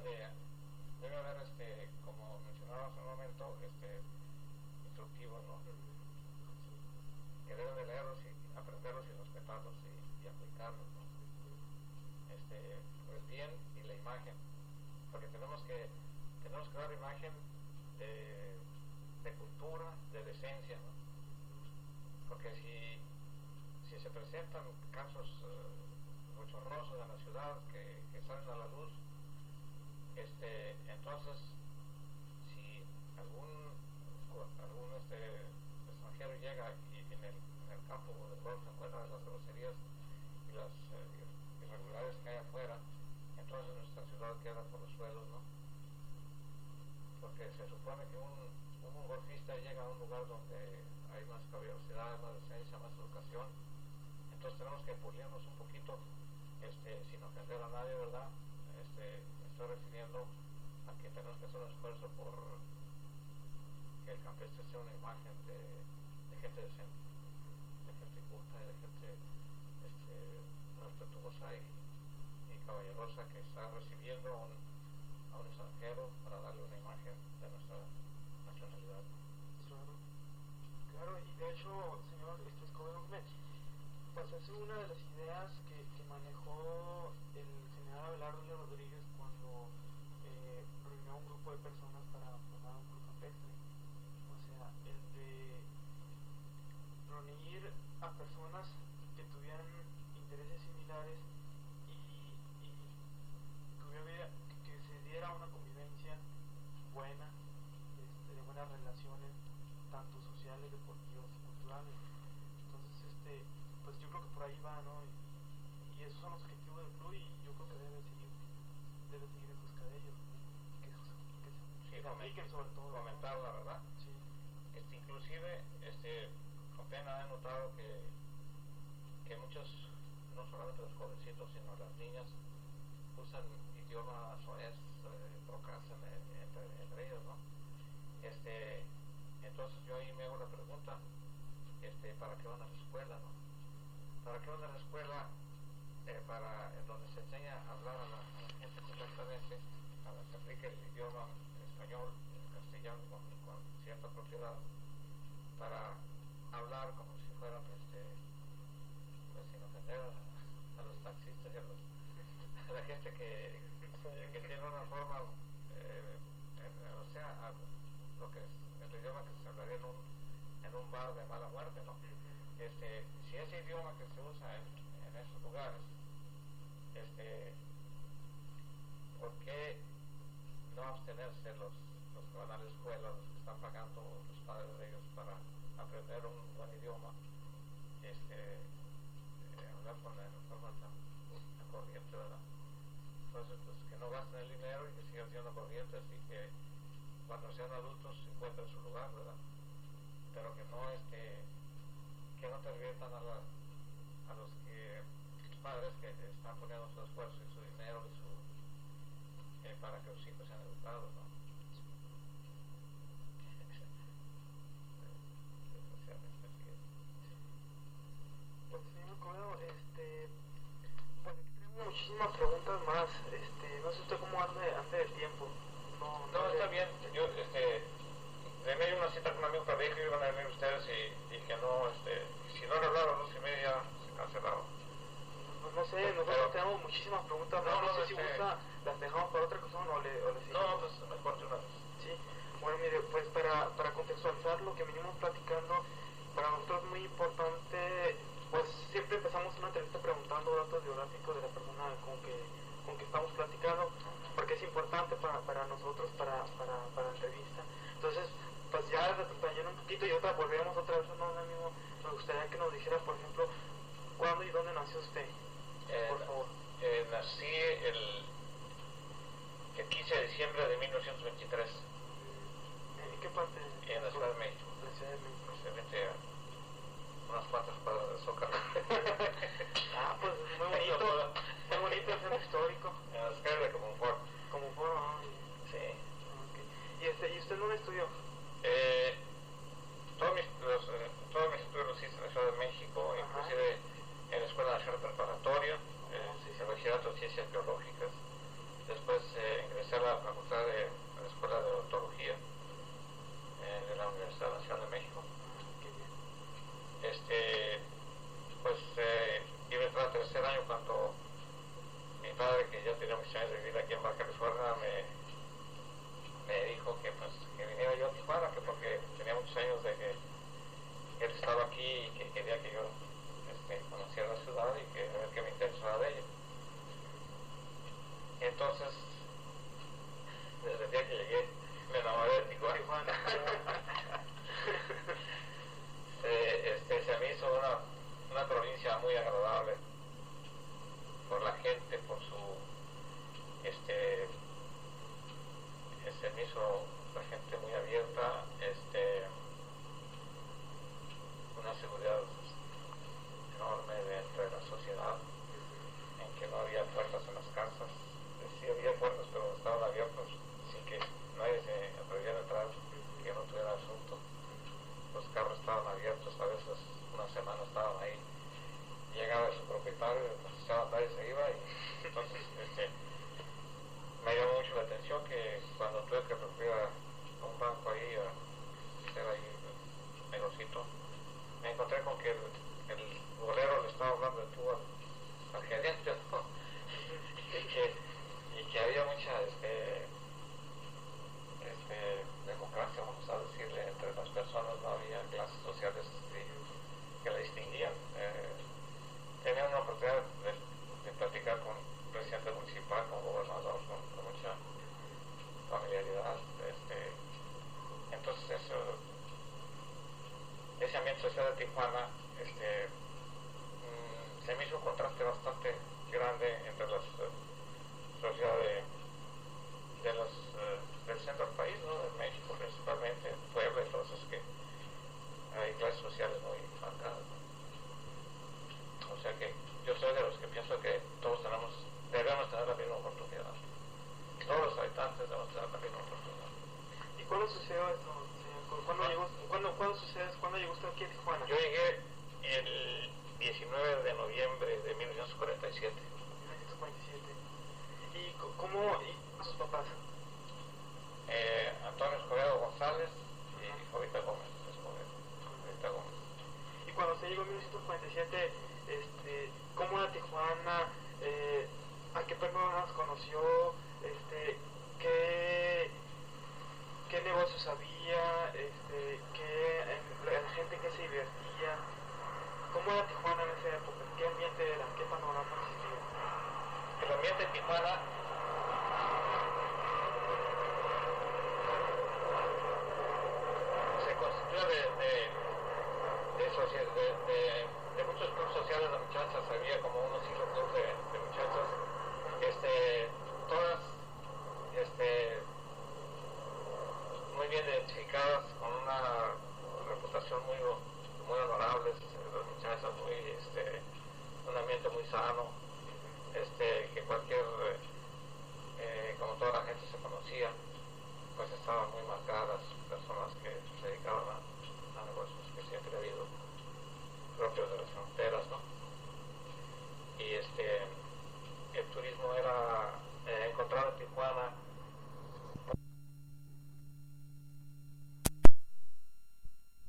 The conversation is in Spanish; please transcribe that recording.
debe haber, como mencionaba hace un momento, instructivos, ¿no? Que deben de leerlos y aprenderlos y respetarlos y aplicarlos, ¿no? El bien y la imagen, porque tenemos que dar imagen de cultura, de decencia, ¿no? Porque si se presentan casos bochornosos en la ciudad que salen a la luz, entonces si algún extranjero llega y en el campo de juego se encuentra las groserías y las irregularidades que hay afuera, entonces nuestra ciudad queda por los suelos, ¿no? Porque se supone que un golfista llega a un lugar donde hay más caballerosidad, más decencia, más educación, entonces tenemos que pulirnos un poquito, sin ofender a nadie, ¿verdad? Me estoy refiriendo a que tenemos que hacer un esfuerzo por que el campestre sea una imagen de gente decente, de gente culta y de gente respetuosa y caballerosa, que está recibiendo a un extranjero para darle una imagen de nuestra nacionalidad. Claro, y de hecho, señor Escobedo, pues es una de las ideas que manejó el general Abelardo L. Rodríguez cuando reunió a un grupo de personas para formar un club campestre. O sea, el de reunir a personas que tuvieran intereses similares y que se diera una convivencia buena, de buenas relaciones, tanto sociales, deportivas y culturales. Entonces, pues yo creo que por ahí va, ¿no? Y esos son los objetivos del club, y yo creo que debe seguir en busca de ellos, ¿no? que se apliquen sobre todo, Comentar, ¿no? La verdad. Sí. Inclusive, con pena he notado que muchos, no solamente los jovencitos, sino las niñas, usan idioma soez, trocas entre ellos, ¿no? Entonces yo ahí me hago la pregunta, ¿para qué van a la escuela, no? ¿Para qué van a la escuela? En donde se enseña a hablar a la gente correctamente, a la que aplique el idioma español, el castellano con cierta propiedad, para hablar como si fueran, pues, sin ofender a los taxistas y a la gente que tiene una forma, o sea, lo que es el idioma que se hablaría en un bar de mala muerte, ¿no? Si ese idioma que se usa en esos lugares, ¿por qué no abstenerse los que van a la escuela, los que están pagando los padres de ellos para aprender un buen idioma, hablar con la forma tan corriente, ¿verdad? Entonces, pues que no gasten el dinero y que sigan siendo corrientes, y que cuando sean adultos encuentren su lugar, ¿verdad? Pero que no perviertan a los padres que están poniendo su esfuerzo y su dinero para que los hijos sean educados, ¿no? Pues señor Coelho, pues aquí tenemos muchísimas preguntas más, no sé usted cómo ande de tiempo. No, está bien. Yo, tenía una cita con un amigo para ver que iban a venir ustedes y que no, si no le hablaron a las 2:30 se cancelaron. Pues no sé, nosotros tenemos muchísimas preguntas, no sé si gusta, las dejamos para otra cosa o le seguimos. No, pues mejor de una vez. Sí, bueno, mire, pues para contextualizar lo que venimos platicando, para nosotros es muy importante, pues siempre empezamos una entrevista preguntando datos biográficos de la persona con que estamos platicando, porque es importante para nosotros, para la entrevista. Entonces, pues ya detallando un poquito, y ahorita volvemos otra vez, ¿no, amigo? Me gustaría que nos dijera, por ejemplo, ¿cuándo y dónde nació usted? Por favor. Nací el 15 de diciembre de 1923. ¿En qué parte? En la Ciudad de México. La Ciudad de México. Posiblemente unas cuantas cuadras del Zócalo. Pues muy bonito el centro histórico. En las calles de Comonfort. Comonfort, sí. Okay. ¿Y usted dónde estudió? Todos mis estudios los hice en la Ciudad de México, inclusive en la Escuela Nacional Preparatoria, en el Bachillerato de Ciencias Biológicas. Después ingresé a la facultad de la Escuela de Odontología de la Universidad Nacional de México. Pues iba a entrar al tercer año cuando mi padre, que ya tenía muchos años de vivir aquí en Baja California, me dijo que pues que viniera yo a Tijuana, que porque tenía muchos años de que él estaba aquí y que quería que yo conociera la ciudad y que a ver qué me interesaba de ella. Entonces, desde el día que llegué, me enamoré de Tijuana. Se me hizo una provincia muy agradable por la gente, por su se me hizo la gente muy abierta, una seguridad enorme dentro de la sociedad, en que no había puertas en las casas. Sí había puertas, pero estaban abiertas sin que nadie se atreviera a entrar, que no tuviera asunto. Los carros estaban abiertos, a veces una semana estaban ahí, llegaba su propietario, pues echaba a andar y se iba, y entonces me llamó mucho la atención que cuando tuve que recurrir a un banco ahí a hacer ahí un negocito, me encontré con que el bolero le estaba hablando de tú al gerente, ¿no? y que había mucha democracia, vamos a decirle, entre las personas, no había clases sociales que la distinguían. Tenía una oportunidad de platicar con el presidente municipal, con gobernador, con mucha familiaridad. Entonces ese ambiente social de Tijuana se me hizo un contraste bastante grande entre la sociedad del centro del país, ¿no? De México principalmente, Puebla, entonces que hay clases sociales muy marcadas, ¿no? O sea que yo soy de los que pienso que todos debemos tener la misma oportunidad. Todos los habitantes debemos tener la misma oportunidad. ¿Y cuándo sucedió eso, señor? ¿Cuándo llegó usted aquí a Tijuana? Yo llegué el 19 de noviembre de 1947. 1947. ¿Y cómo y sus papás? Antonio Escobedo González y Jovita Gómez. Jovita Gómez. Y cuando usted llegó en 1947, ¿cómo era Tijuana? ¿A qué personas conoció? ¿Qué negocios había? La gente que se divertía. ¿Cómo era Tijuana en esa época? ¿Qué ambiente era? ¿Qué panorama existía? El ambiente de Tijuana se constituye de muchos clubes sociales de muchachas. Había como unos 5 clubes de muchachas, todas muy bien identificadas, con una reputación muy honorable, las muchachas, un ambiente muy sano, que cualquier, como toda la gente se conocía, pues estaban muy marcadas personas que se dedicaban a negocios, que siempre ha habido